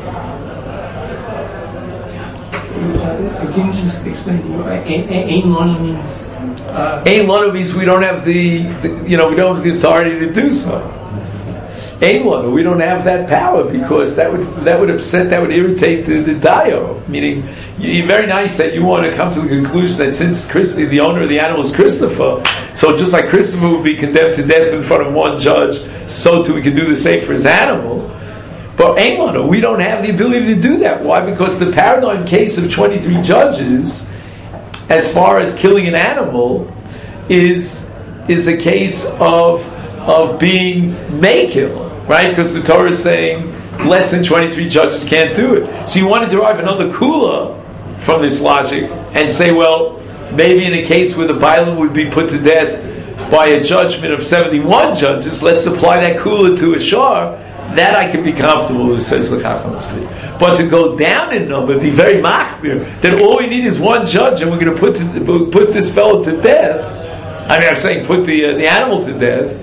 Uh, Can you just explain? Ein lanu means. Uh, Ein lanu means we don't have the, the you know we don't have the authority to do so. Ein lanu, we don't have that power because that would that would upset, that would irritate the, the dayo. Meaning, you're very nice that you want to come to the conclusion that since Christ, the owner of the animal is Christopher, so just like Christopher would be condemned to death in front of one judge, so too we can do the same for his animal. But Ein lanu, we don't have the ability to do that. Why? Because the paradigm case of twenty-three judges, as far as killing an animal, is is a case of of being mekil, right? Because the Torah is saying less than twenty-three judges can't do it. So you want to derive another kula from this logic and say, well, maybe in a case where the bailam would be put to death by a judgment of seventy-one judges, let's apply that kula to a shar. That I can be comfortable with, says the Chacham Tzvi. But to go down in number, be very machmir, that all we need is one judge and we're going to put to, put this fellow to death. I mean, I'm saying put the uh, the animal to death.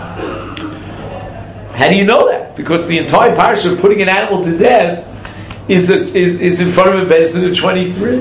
How do you know that? Because the entire parsha of putting an animal to death is a, is, is in front of a beis din of twenty-three.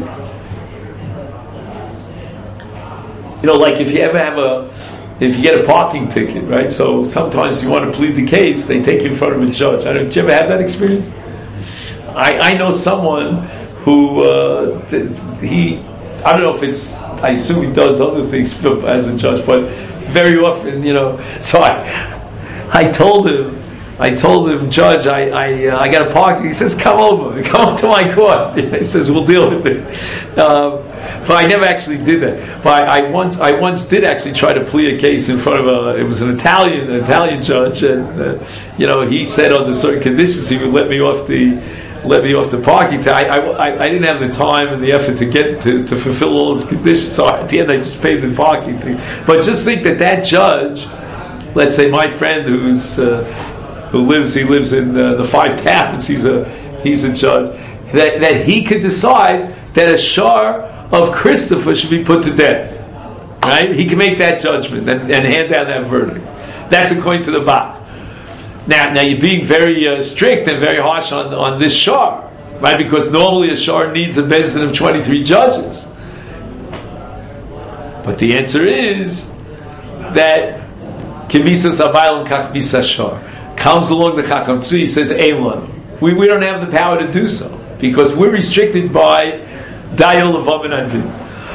You know, like if you ever have a If you get a parking ticket, right? So sometimes you want to plead the case, they take you in front of a judge. I don't, did you ever have that experience? I, I know someone who uh, th- he, I don't know if it's, I assume he does other things as a judge, but very often, you know. So I, I told him, I told him, Judge, I I, uh, I got a parking. He says, come over, come to my court. He says, we'll deal with it. Um, But I never actually did that. But I, I once, I once did actually try to plead a case in front of a. It was an Italian, an Italian judge, and uh, you know, he said under certain conditions he would let me off the, let me off the parking. I, I, I didn't have the time and the effort to get to, to fulfill all those conditions. So at the end, I just paid the parking thing. But just think that that judge, let's say my friend who's uh, who lives, he lives in uh, the Five Towns. He's a he's a judge. That that he could decide that a shar of Christopher should be put to death, right? He can make that judgment and, and hand down that verdict. That's according to the Bach. Now, now you're being very uh, strict and very harsh on, on this shar, right? Because normally a shar needs a beis din of twenty-three judges. But the answer is that Kemisa Sabaylam Kachmisa Shar comes along the Chacham Tzvi, says Ein lanu. We we don't have the power to do so because we're restricted by Dayol Levam and Adin.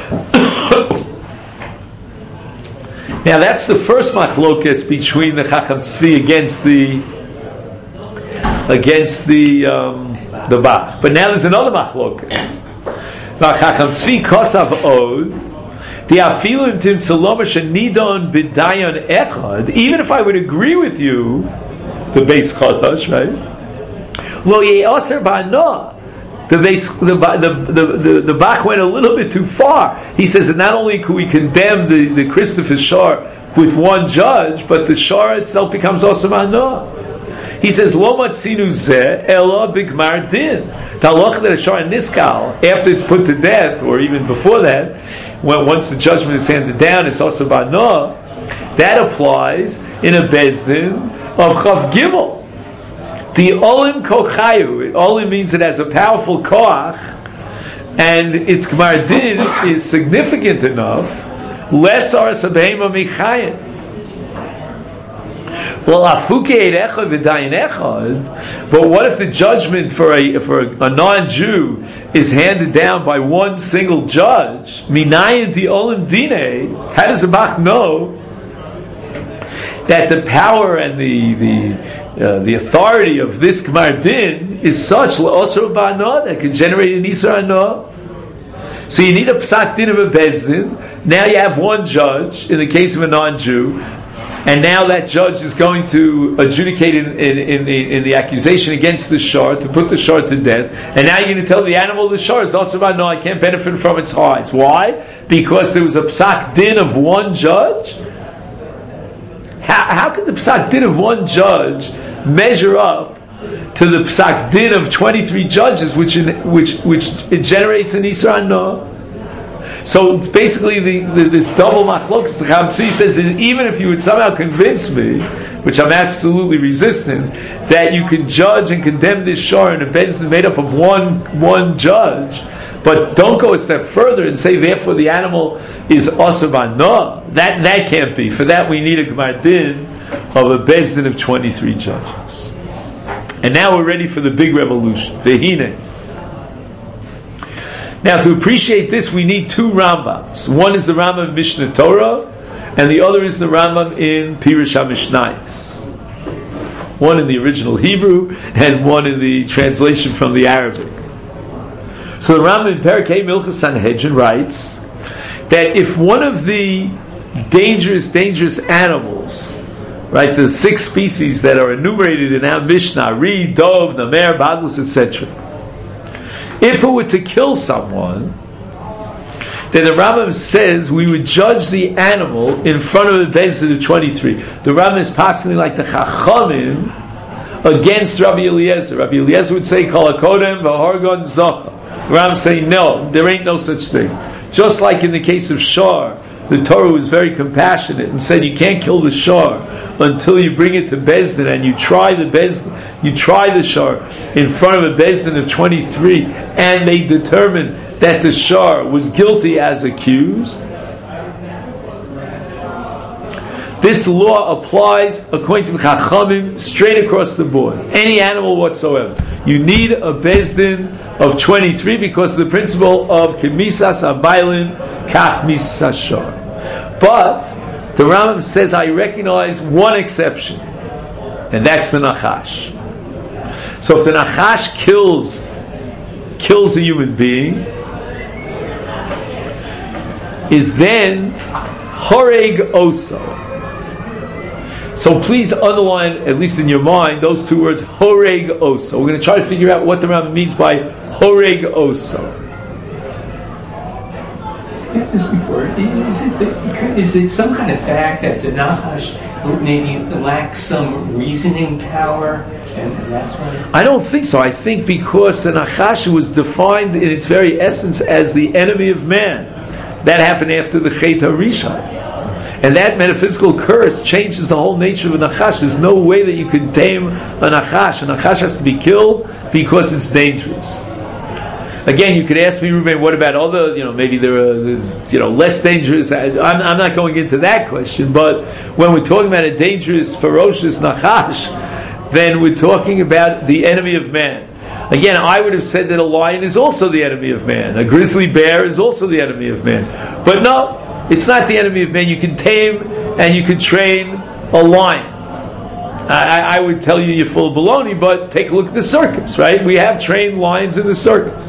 Now that's the first machlokas between the Chacham Tzvi against the against the um, the Bach. But now there's another machlokas. Chacham Tzvi kosav od the afilim tim tzaloma shenidon b'dayon echad. Even if I would agree with you, the Beis Chadash, right? Lo ye'aser ba'anah. The, base, the, the, the, the, the Bach went a little bit too far. He says that not only could we condemn the, the Christopher Shar with one judge, but the Shar itself becomes also Ma'anah. He says, Lo matzinu zeh ela b'gmar din. The halacha that a Shar niskal, after it's put to death, or even before that, when once the judgment is handed down, it's also Ma'anah. That applies in a beis din of Chav Gimel. The olim kochayu, it only means it has a powerful koach, and its gmar din is significant enough. Lesar sabehema michayin. Well, afuke echad v'dayin echad. But what if the judgment for a for a, a non-Jew is handed down by one single judge? Minayin di olim dine. How does the Bach know that the power and the the Uh, the authority of this Gmar Din is such also ba'anah that can generate an Isra Anah? So you need a Psak Din of a beis din. Now you have one judge in the case of a non-Jew, and now that judge is going to adjudicate in, in, in, the, in the accusation against the shar, to put the shar to death, and now you're going to tell the animal of the shar is also ba'anah, I can't benefit from its hides. Why? Because there was a Psak Din of one judge? how, how can the psak din of one judge measure up to the psak din of twenty-three judges, which in, which which it generates an Isra no? So it's basically the, the, this double machlokas. The Chamsi says that even if you would somehow convince me, which I'm absolutely resistant, that you can judge and condemn this shor in a bezdin made up of one one judge, but don't go a step further and say therefore the animal is asav no. That that can't be. For that we need a gemar din of a bezdin of twenty-three judges. And now we're ready for the big revolution. Vehine. Now, to appreciate this, we need two Rambams. One is the Rambam in Mishnah Torah, and the other is the Rambam in Pirush HaMishnayos. One in the original Hebrew, and one in the translation from the Arabic. So the Rambam in Perkei Milchas Sanhedrin writes that if one of the dangerous, dangerous animals, right, the six species that are enumerated in our Mishnah, Ri, Dov, Namer, Baglus, et cetera, if it were to kill someone, then the Rambam says we would judge the animal in front of the Bezdin of twenty-three. The Rambam is passing like the Chachamim against Rabbi Eliezer. Rabbi Eliezer would say, Kol HaKodem v'Hargon Zocha. The Rambam is saying, no, there ain't no such thing. Just like in the case of Shor, the Torah was very compassionate and said you can't kill the shor until you bring it to Bezdin and you try the Bezdin, you try the shor in front of a Bezdin of twenty-three, and they determine that the shor was guilty as accused. This law applies according to the Chachamim straight across the board. Any animal whatsoever. You need a Bezdin of twenty-three because of the principle of Kemisas Abailin Kach Misas Shor. But the Rambam says I recognize one exception, and that's the Nachash. So if the Nachash kills kills a human being, is then Horeg Oso. So please underline, at least in your mind, those two words, Horeg Oso. We're going to try to figure out what the Rambam means by Horeg Oso. This before, is it, the, is it some kind of fact that the Nachash maybe lacks some reasoning power, and, and that's why? I don't think so. I think because the Nachash was defined in its very essence as the enemy of man. That happened after the Chet HaRishon. And that metaphysical curse changes the whole nature of a Nachash. There's no way that you can tame a Nachash. A Nachash has to be killed because it's dangerous. Again, you could ask me, Reuven, what about other, you know, maybe there are, you know, less dangerous. I'm, I'm not going into that question, but when we're talking about a dangerous, ferocious Nachash, then we're talking about the enemy of man. Again, I would have said that a lion is also the enemy of man. A grizzly bear is also the enemy of man. But no, it's not the enemy of man. You can tame and you can train a lion. I, I would tell you you're full of baloney, but take a look at the circus, right? We have trained lions in the circus.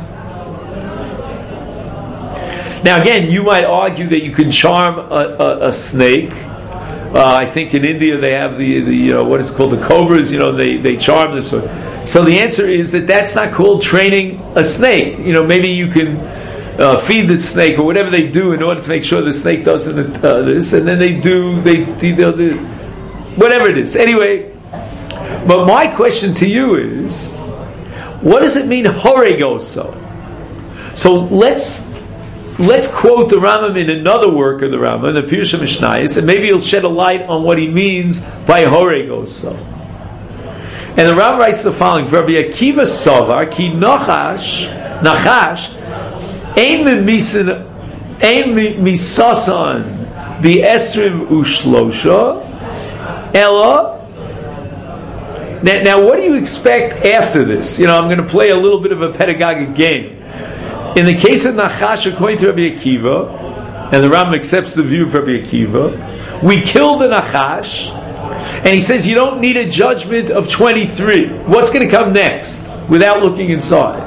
Now again, you might argue that you can charm a, a, a snake. Uh, I think in India they have the, the you know, what is called the cobras. You know, they, they charm this. So the answer is that that's not called training a snake. You know, maybe you can uh, feed the snake or whatever they do in order to make sure the snake doesn't uh, this, and then they do they, they, they, they whatever it is. Anyway, but my question to you is, what does it mean horegoso? So let's. Let's quote the Rambam in another work of the Rambam, the Pirush HaMishnayos, and maybe he'll shed a light on what he means by horegoso. And the Rambam writes the following: Rabbi Akiva Savar ki Nachash Nachash ein misin ein misasan bi esrim ushlosha ella. Now, now, what do you expect after this? You know, I'm going to play a little bit of a pedagogic game. In the case of Nachash, according to Rabbi Akiva, and the Rambam accepts the view of Rabbi Akiva, we kill the Nachash, and he says you don't need a judgment of twenty-three. What's going to come next, without looking inside?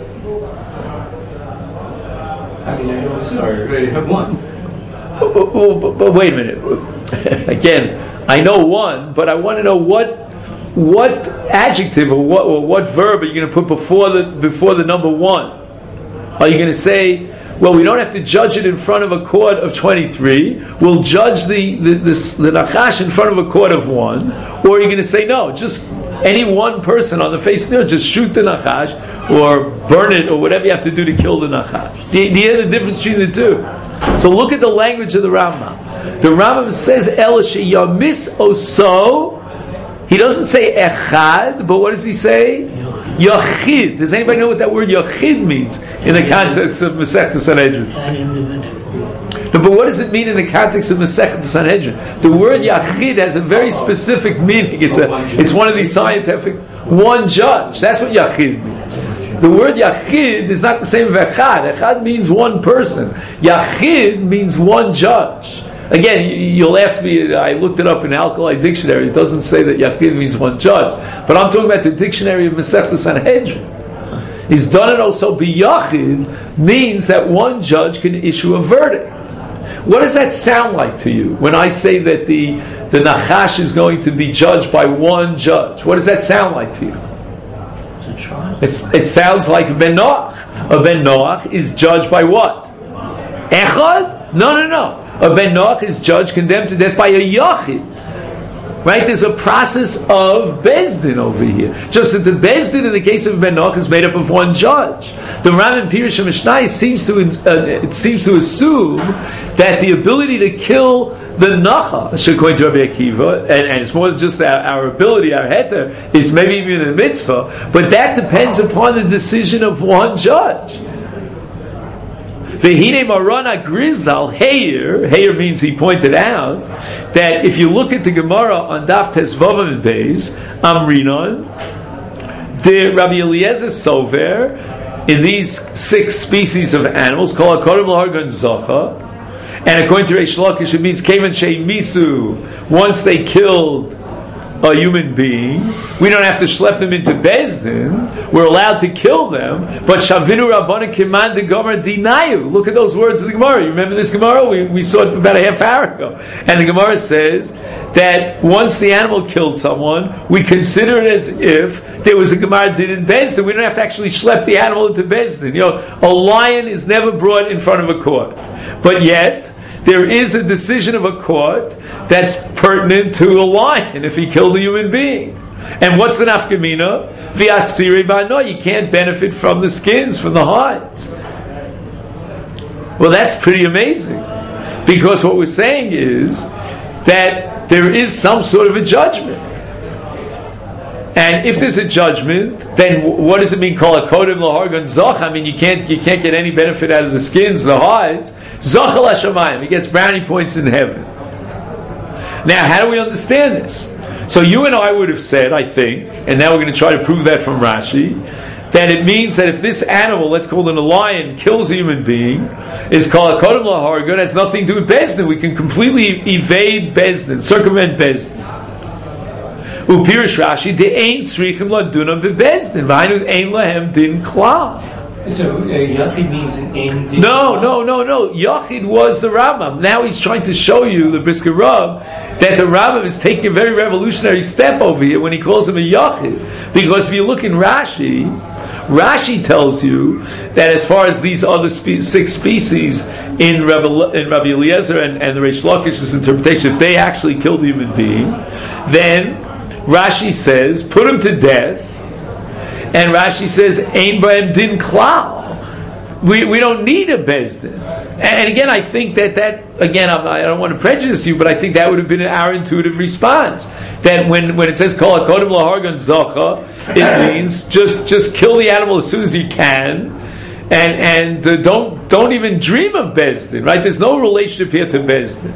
I mean, I know, sorry, I have one. But, but, but, but wait a minute. Again, I know one, but I want to know what what adjective or what or what verb are you going to put before the before the number one? Are you going to say Well, we don't have to judge it in front of a court of twenty-three. We'll judge the the, the, the Nachash in front of a court of one. Or are you going to say, no, just any one person on the face of the earth, just shoot the Nachash or burn it or whatever you have to do to kill the Nachash? Do you, do you hear the difference between the two? So look at the language of the Rambam. The Rambam says, El sheyamis oso. He doesn't say echad, but what does he say? Yachid. Does anybody know what that word Yachid means in the context of Masechta Sanhedrin? An individual. No, but what does it mean in the context of Masechta Sanhedrin? The word Yachid has a very specific meaning. It's a, it's one of these scientific, one judge. That's what Yachid means. The word Yachid is not the same as Echad. Echad means one person. Yachid means one judge. Again, you'll ask me, I looked it up in Alkali Dictionary, it doesn't say that Yachid means one judge. But I'm talking about the dictionary of Masechta Sanhedrin. He's done it also, biyachid means that one judge can issue a verdict. What does that sound like to you when I say that the, the Nachash is going to be judged by one judge? What does that sound like to you? It's a trial. It's, it sounds like Ben Noach. A Ben Noach is judged by what? Echad? No, no, no. A Ben Noach is judged, condemned to death by a Yachid. Right? There's a process of Bezdin over here. Just that the Bezdin in the case of Ben Noach is made up of one judge. The Rambam Pirush Mishnai seems to uh, it seems to assume that the ability to kill the Nachash, according to Rabbi Akiva, and, and it's more than just our, our ability, our heter, it's maybe even a mitzvah, but that depends upon the decision of one judge. V'hine marana grizal heir. Heir means he pointed out that if you look at the Gemara on Daf Tesvavam and Beis Amrinon, the Rabbi Eliezer Sover in these six species of animals called Akorim Lahargan Zacha, and according to Reish Lakish it means Kevan Shei Misu. Once they killed a human being, we don't have to schlep them into Bezdin. We're allowed to kill them. But Shavinu Rabbana Kiman de Gomer Dinayu. Look at those words of the Gemara. You remember this Gemara? We, we saw it about a half hour ago. And the Gemara says that once the animal killed someone, we consider it as if there was a Gemara did in Bezdin. We don't have to actually schlep the animal into Bezdin. You know, a lion is never brought in front of a court. But yet, there is a decision of a court that's pertinent to a lion if he killed a human being. And what's the nafkamina? V'asiri ba'no. You can't benefit from the skins, from the hides. Well, that's pretty amazing. Because what we're saying is that there is some sort of a judgment. And if there's a judgment, then what does it mean? Call a kodim lahargan zach. I mean, you can't you can't get any benefit out of the skins, the hides. Zachal hashamayim. He gets brownie points in heaven. Now, how do we understand this? So you and I would have said, I think, and now we're going to try to prove that from Rashi, that it means that if this animal, let's call it a lion, kills a human being, is called a kodim lahargan, has nothing to do with Bezdin. We can completely evade Bezdin, circumvent Bezdin. Upirish Rashi, de ain't tzrichim ladunam bebezdin. V'hainu ein lahem din klal. So uh, Yachid means an ein din. No, no, no, no. Yachid was the Rambam. Now he's trying to show you, the Brisker Rav, that the Rambam is taking a very revolutionary step over here when he calls him a Yachid. Because if you look in Rashi, Rashi tells you that as far as these other spe- six species in Rabbi, in Rabbi Eliezer and, and the Reish Lakish's interpretation, if they actually killed a human being, then Rashi says, put him to death, and Rashi says, Ein b'hem din klal. We we don't need a bezdin. And, and again, I think that that again, I'm, I don't want to prejudice you, but I think that would have been our intuitive response. That when, when it says kol hakodim lahargan zacha, it means just just kill the animal as soon as you can, and and uh, don't don't even dream of bezdin. Right? There's no relationship here to bezdin.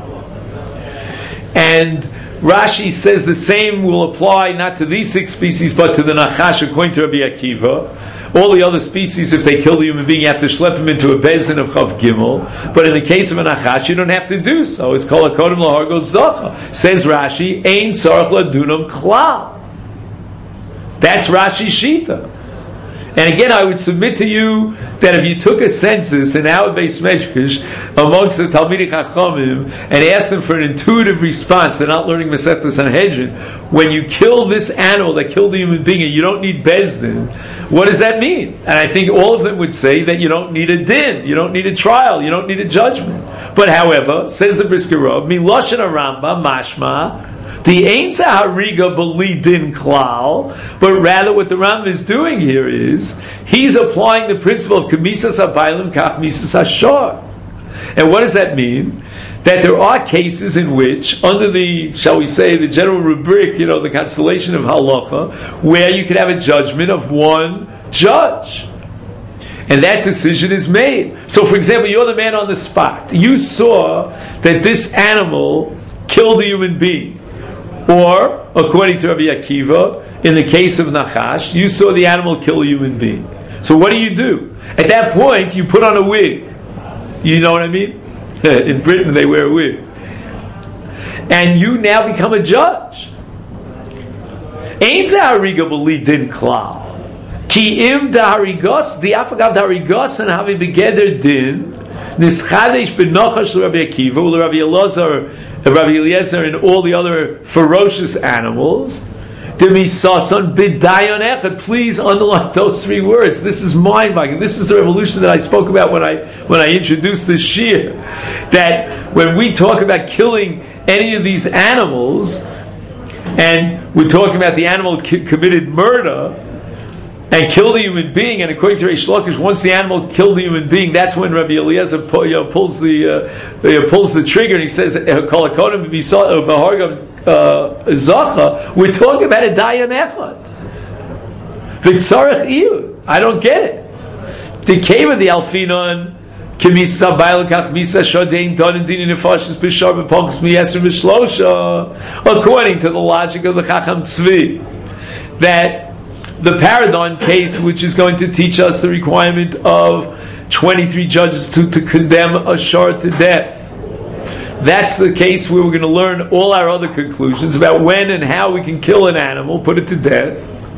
And Rashi says the same will apply not to these six species but to the Nachash according to Rabbi Akiva. All the other species, if they kill the human being, you have to schlep him into a bezdin of Chav Gimel. But in the case of a Nachash, you don't have to do so. It's called a Kodim Lahargo Zacha. Says Rashi, Ein Tzarech Ladunam Klal. That's Rashi's Shita. And again, I would submit to you that if you took a census in our Beis Medrash amongst the Talmidei Chachamim and asked them for an intuitive response, they're not learning Masechta Sanhedrin, when you kill this animal that killed a human being and you don't need Bezdin, what does that mean? And I think all of them would say that you don't need a din, you don't need a trial, you don't need a judgment. But however, says the Brisker Rav, Miloshen Rambam, mashma, the ain't hariga beli din klal, but rather what the Rambam is doing here is he's applying the principle of kamisas habaylim kach misas hashor. And what does that mean? That there are cases in which, under the, shall we say, the general rubric, you know, the constellation of halacha, where you could have a judgment of one judge. And that decision is made. So, for example, you're the man on the spot. You saw that this animal killed a human being. Or, according to Rabbi Akiva, in the case of Nachash, you saw the animal kill a human being. So what do you do? At that point, you put on a wig. You know what I mean? In Britain, they wear a wig. And you now become a judge. Ain't hariga beli din klal. Ki im daharigos, the afagav daharigos, and havi begeder din, nischadesh b'nochash l'Rabbi Akiva, l'Rabbi Elazar, Rabbi Eliezer, and all the other ferocious animals. Please underline those three words. This is mind-boggling. This is the revolution that I spoke about when I when I introduced this shir. That when we talk about killing any of these animals, and we're talking about the animal ki- committed murder and killed a human being, and according to Reish Lakish, once the animal killed a human being, that's when Rabbi Eliezer pull, you know, pulls the uh, uh, pulls the trigger, and he says, "Kol hakodim v'hargam zacha." We're talking about a dayan echad. V'tzarech iyu. I don't get it. The came of the Alfinon k'misa bailakach misa shodein donin dinin nefashis b'shar b'ponchus miyeser b'shlosha, according to the logic of the Chacham Tzvi, that the paradigm case, which is going to teach us the requirement of twenty-three judges to, to condemn a shar to death. That's the case where we're going to learn all our other conclusions about when and how we can kill an animal, put it to death.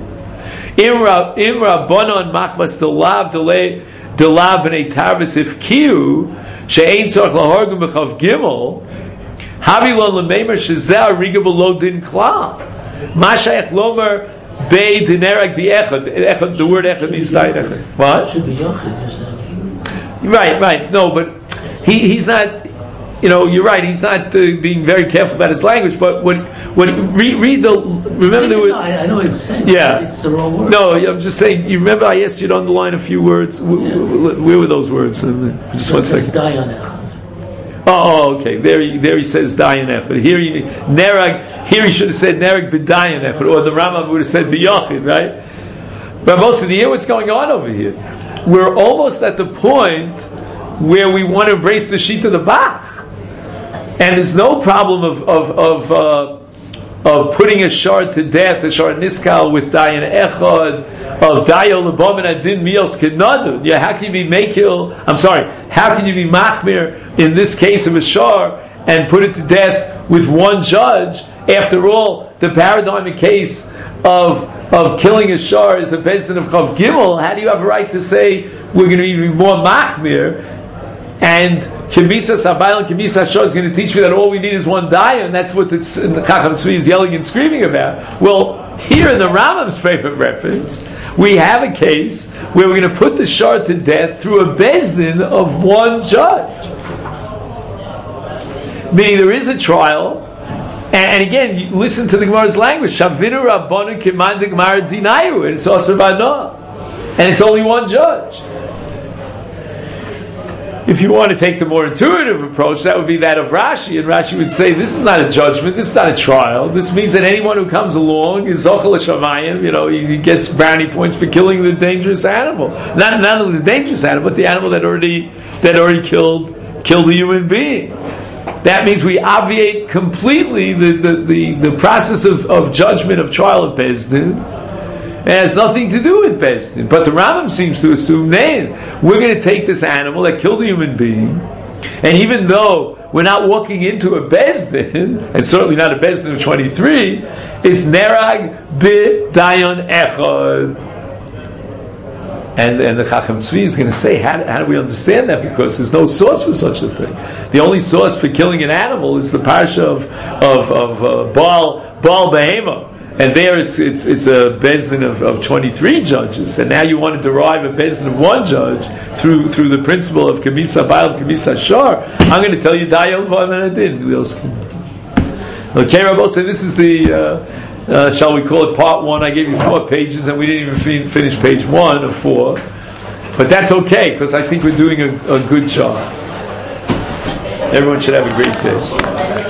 Imra bonon machmas delav delav b'nei tarbis if kiu she'ein tzarich lahorgum b'chav gimel havilon l'meimer shezeh ariga b'lo din klal mashayach lomer. Bei dinerag the echad. The word echad means died echad. What? Should be yochid. Right, right. No, but he, he's not. You know, you're right. He's not uh, being very careful about his language. But when when read, read the remember the no, I, I know what you're saying. Yeah, it's, it's the wrong word. No, I'm just saying. You remember I asked you to underline a few words. Yeah. Where were those words? Just one second. Oh, okay. There he, there he says dayan echad. Here he nerag. Here he should have said nerag b'dayan echad, or the Rambam would have said b'yochid, right? But most of the year, what's going on over here? We're almost at the point where we want to embrace the sheet of the Bach, and there's no problem of of of, uh, of putting a shar to death, a shar niskal with dayan echad, of dayo lebom and adin mios kenadu. Yeah, how can you be mekil? I'm sorry. How can you be machmir in this case of a shar and put it to death with one judge? After all, the paradigmic case of of killing a shar is a bezdin of chav gimel. How do you have a right to say we're going to be more machmir? And Kemisa Sabayl and Kemisa Shor is going to teach me that all we need is one daya, and that's what the, the Chacham Tzvi is yelling and screaming about. Well, here in the Rambam's favorite reference, we have a case where we're going to put the shar to death through a bezdin of one judge. Meaning there is a trial, and, and again, you listen to the Gemara's language. Shavinu Rabbanu Kiman de Gemara Dinayu, and it's also Bana, and it's only one judge. If you want to take the more intuitive approach, that would be that of Rashi, and Rashi would say, this is not a judgment, this is not a trial. This means that anyone who comes along is Zochel Shamayim, you know, he gets brownie points for killing the dangerous animal. Not not only the dangerous animal, but the animal that already that already killed killed a human being. That means we obviate completely the, the, the, the process of, of judgment, of trial of Bezdin. It has nothing to do with Bezdin. But the Rambam seems to assume, nay, we're going to take this animal that killed a human being, and even though we're not walking into a Bezdin, and certainly not a Bezdin of twenty-three, it's Nerag B'Dayan Echad. And, and the Chacham Tzvi is going to say, how, how do we understand that? Because there's no source for such a thing. The only source for killing an animal is the parsha of of, of uh, Baal Baal Behema, and there it's it's it's a bezdin of, of twenty-three judges, and now you want to derive a bezdin of one judge through through the principle of Kamisa Baal Kamisa Shar. I'm going to tell you Dayel V'Amenadin. Okay, Rabbi, so this is the. Uh, Uh, shall we call it part one? I gave you four pages and we didn't even fin- finish page one of four. But that's okay, because I think we're doing a, a good job. Everyone should have a great day.